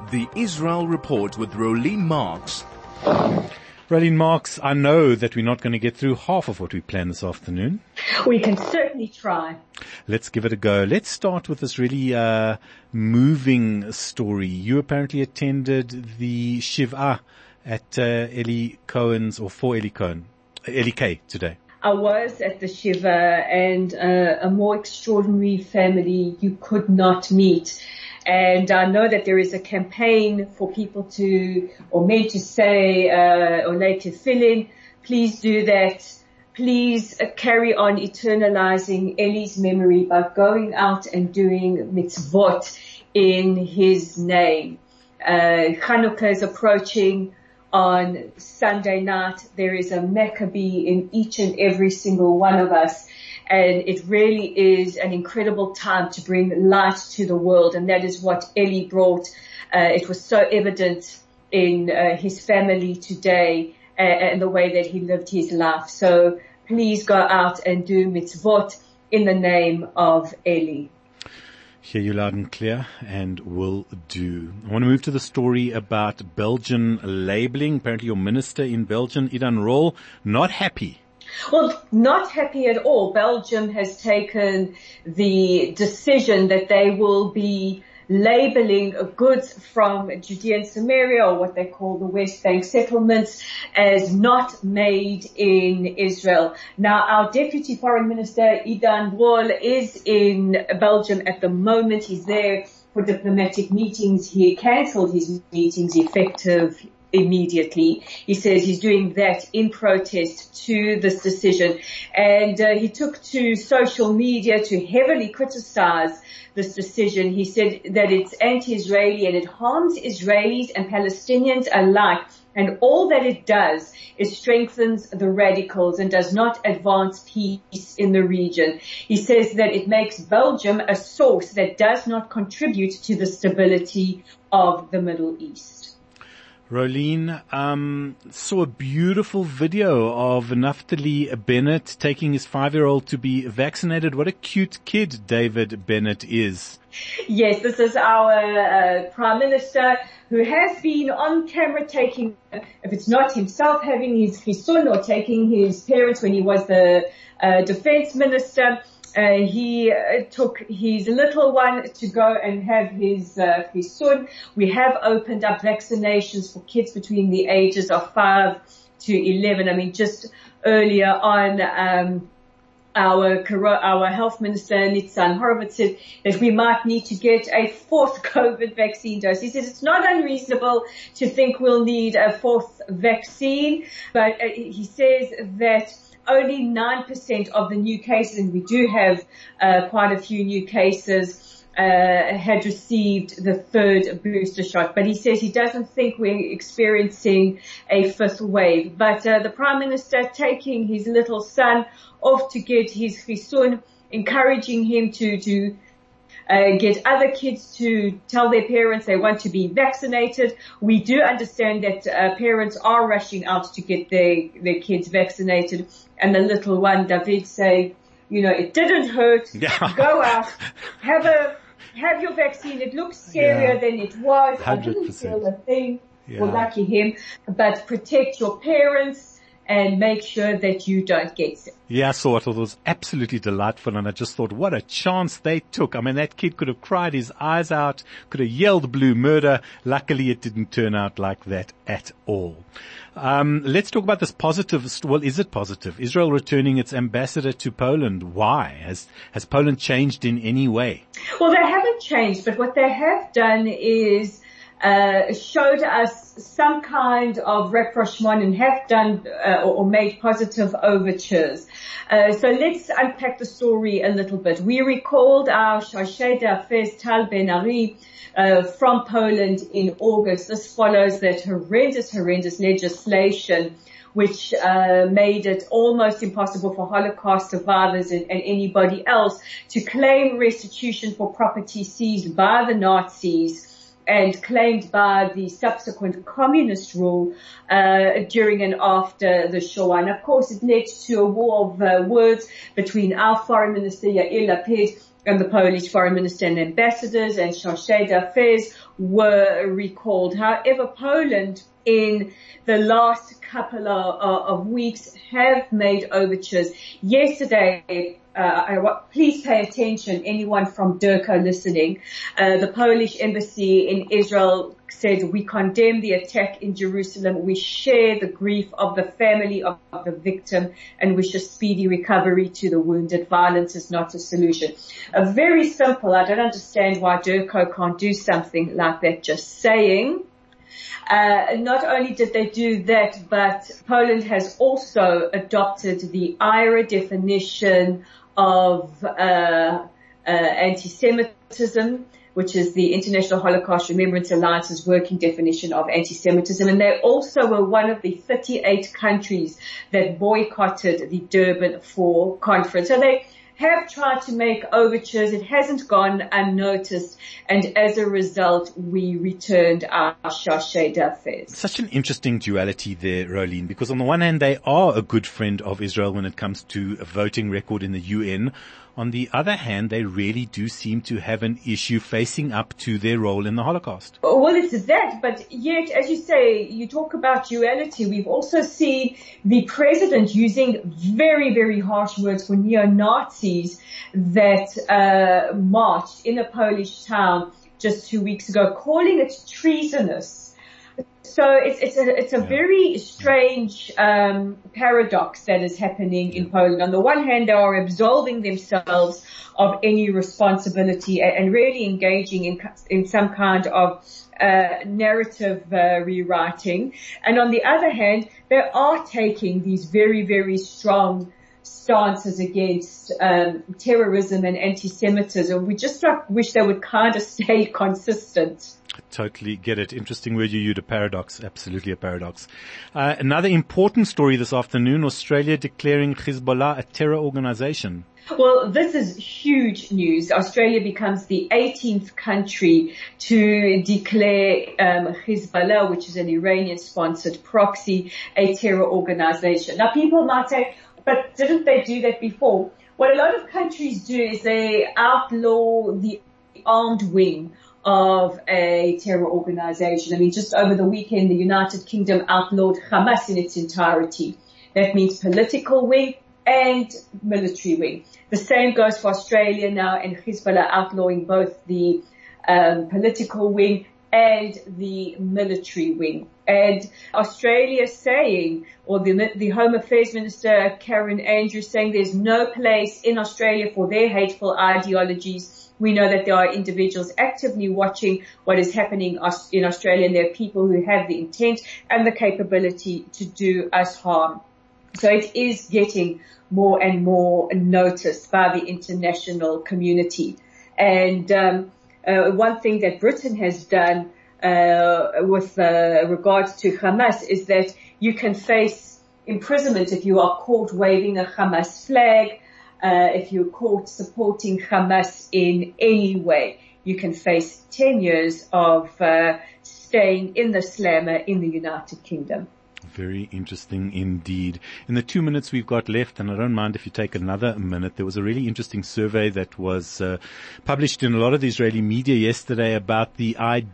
The Israel Report with Rolene Marks. Rolene Marks, I know that we're not going to get through half of what we planned this afternoon. We can certainly try. Let's give it a go. Let's start with this really moving story. You apparently attended the Shiva at Eli Cohen's, or for Eli Cohen, Eli K today. I was at the Shiva, and a more extraordinary family you could not meet. And I know that there is a campaign for people to, or men to say, or lay tefillin. Please do that. Please carry on eternalizing Eli's memory by going out and doing mitzvot in his name. Chanukah is approaching on Sunday night. There is a Maccabee in each and every single one of us. And it really is an incredible time to bring light to the world. And that is what Eli brought. It was so evident in his family today and the way that he lived his life. So please go out and do mitzvot in the name of Eli. Hear you loud and clear, and will do. I want to move to the story about Belgian labeling. Apparently your minister in Belgium, Idan Roll, not happy. Well, not happy at all. Belgium has taken the decision that they will be labeling goods from Judea and Samaria, or what they call the West Bank settlements, as not made in Israel. Now, our Deputy Foreign Minister, Idan Roll, is in Belgium at the moment. He's there for diplomatic meetings. He cancelled his meetings effective immediately. He says he's doing that in protest to this decision. And he took to social media to heavily criticize this decision. He said that it's anti-Israeli and it harms Israelis and Palestinians alike. And all that it does is strengthens the radicals and does not advance peace in the region. He says that it makes Belgium a source that does not contribute to the stability of the Middle East. Rolene, saw a beautiful video of Naftali Bennett taking his 5-year-old to be vaccinated. What a cute kid David Bennett is. Yes, this is our Prime Minister who has been on camera taking, if it's not himself having his son or taking his parents when he was the Defense Minister. He took his little one to go and have his son. We have opened up vaccinations for kids between the ages of 5 to 11. I mean, just earlier on, our health minister, Nitzan Horowitz, said that we might need to get a 4th COVID vaccine dose. He says it's not unreasonable to think we'll need a 4th vaccine, but he says that only 9% of the new cases, and we do have quite a few new cases, had received the 3rd booster shot. But he says he doesn't think we're experiencing a 5th wave. But the Prime Minister taking his little son off to get his chisun, encouraging him to get other kids to tell their parents they want to be vaccinated. We do understand that parents are rushing out to get their kids vaccinated. And the little one, David, say, you know, it didn't hurt. Yeah. Go out, have your vaccine. It looks scarier than it was. 100%. I didn't feel a thing. Yeah. Well, lucky him. But protect your parents and make sure that you don't get sick. Yeah, I saw it. It was absolutely delightful, and I just thought, what a chance they took. I mean, that kid could have cried his eyes out, could have yelled blue murder. Luckily, it didn't turn out like that at all. Let's talk about this positive. Well, is it positive? Israel returning its ambassador to Poland. Why? Has Poland changed in any way? Well, they haven't changed, but what they have done is showed us some kind of rapprochement and have done or made positive overtures. So let's unpack the story a little bit. We recalled our Chargé d'Affaires Tal Ben-Ari from Poland in August. This follows that horrendous legislation which made it almost impossible for Holocaust survivors and anybody else to claim restitution for property seized by the Nazis and claimed by the subsequent communist rule during and after the Shoah. And of course, it led to a war of words between our foreign minister Yair Lapid and the Polish foreign minister and ambassadors and chargé d'affaires were recalled. However, Poland in the last couple of weeks have made overtures. Yesterday, please pay attention, anyone from DIRCO listening. The Polish embassy in Israel said, we condemn the attack in Jerusalem. We share the grief of the family of the victim and wish a speedy recovery to the wounded. Violence is not a solution. Very simple. I don't understand why DIRCO can't do something like that, just saying. Not only did they do that, but Poland has also adopted the IHRA definition of anti-Semitism, which is the International Holocaust Remembrance Alliance's working definition of anti-Semitism. And they also were one of the 38 countries that boycotted the Durban IV conference. So they have tried to make overtures. It hasn't gone unnoticed. And as a result, we returned our chargé d'affaires. Such an interesting duality there, Rolene, because on the one hand, they are a good friend of Israel when it comes to a voting record in the UN. On the other hand, they really do seem to have an issue facing up to their role in the Holocaust. Well, it's that, but yet, as you say, you talk about duality. We've also seen the president using very, very harsh words for neo-Nazis that marched in a Polish town just 2 weeks ago, calling it treasonous. So it's a very strange paradox that is happening in Poland. On the one hand, they are absolving themselves of any responsibility and really engaging in some kind of narrative rewriting. And on the other hand, they are taking these very, very strong stances against terrorism and anti-Semitism. We just wish they would kind of stay consistent. Totally get it. Interesting word you used, a paradox. Absolutely a paradox. Another important story this afternoon, Australia declaring Hezbollah a terror organization. Well, this is huge news. Australia becomes the 18th country to declare Hezbollah, which is an Iranian-sponsored proxy, a terror organization. Now, people might say, but didn't they do that before? What a lot of countries do is they outlaw the armed wing of a terror organization. I mean, just over the weekend, the United Kingdom outlawed Hamas in its entirety. That means political wing and military wing. The same goes for Australia now, and Hezbollah outlawing both the political wing and the military wing. And Australia saying, or the Home Affairs Minister Karen Andrews saying there's no place in Australia for their hateful ideologies. We know that there are individuals actively watching what is happening in Australia, and there are people who have the intent and the capability to do us harm. So it is getting more and more noticed by the international community. And one thing that Britain has done with regards to Hamas is that you can face imprisonment if you are caught waving a Hamas flag. If you're caught supporting Hamas in any way, you can face 10 years of staying in the slammer in the United Kingdom. Very interesting indeed. In the 2 minutes we've got left, and I don't mind if you take another minute, there was a really interesting survey that was published in a lot of the Israeli media yesterday about the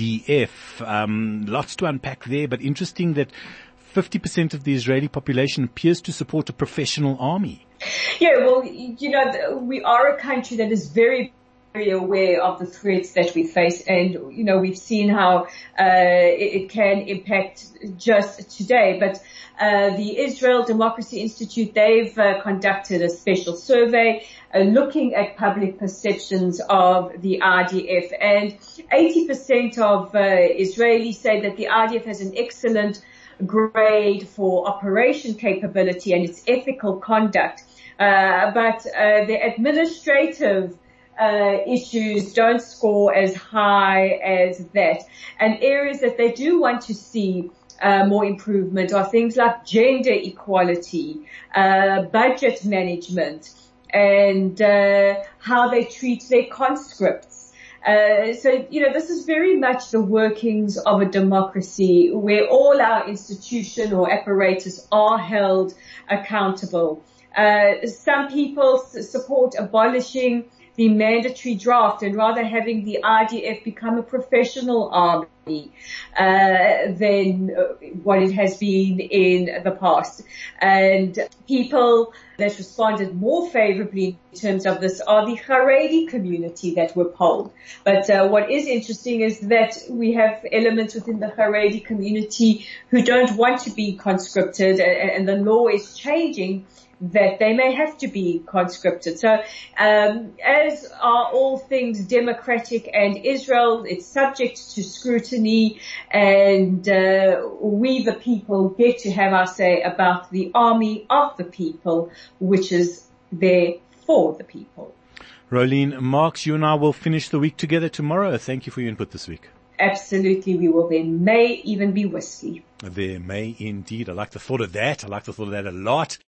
IDF. Lots to unpack there, but interesting that 50% of the Israeli population appears to support a professional army. Yeah, well, you know, we are a country that is very, very aware of the threats that we face, and, you know, we've seen how it can impact just today. But the Israel Democracy Institute, they've conducted a special survey looking at public perceptions of the IDF, and 80% of Israelis say that the IDF has an excellent grade for operation capability and its ethical conduct. But the administrative issues don't score as high as that. And areas that they do want to see more improvement are things like gender equality, budget management, and how they treat their conscripts. So, you know, this is very much the workings of a democracy where all our institution or apparatus are held accountable. Some people support abolishing the mandatory draft and rather having the IDF become a professional army than what it has been in the past. And people that responded more favorably in terms of this are the Haredi community that were polled. But what is interesting is that we have elements within the Haredi community who don't want to be conscripted, and the law is changing that they may have to be conscripted. So, as are all things democratic and Israel, it's subject to scrutiny, and we the people get to have our say about the army of the people, which is there for the people. Rolene Marks, you and I will finish the week together tomorrow. Thank you for your input this week. Absolutely, we will. There may even be whiskey. There may indeed. I like the thought of that. I like the thought of that a lot.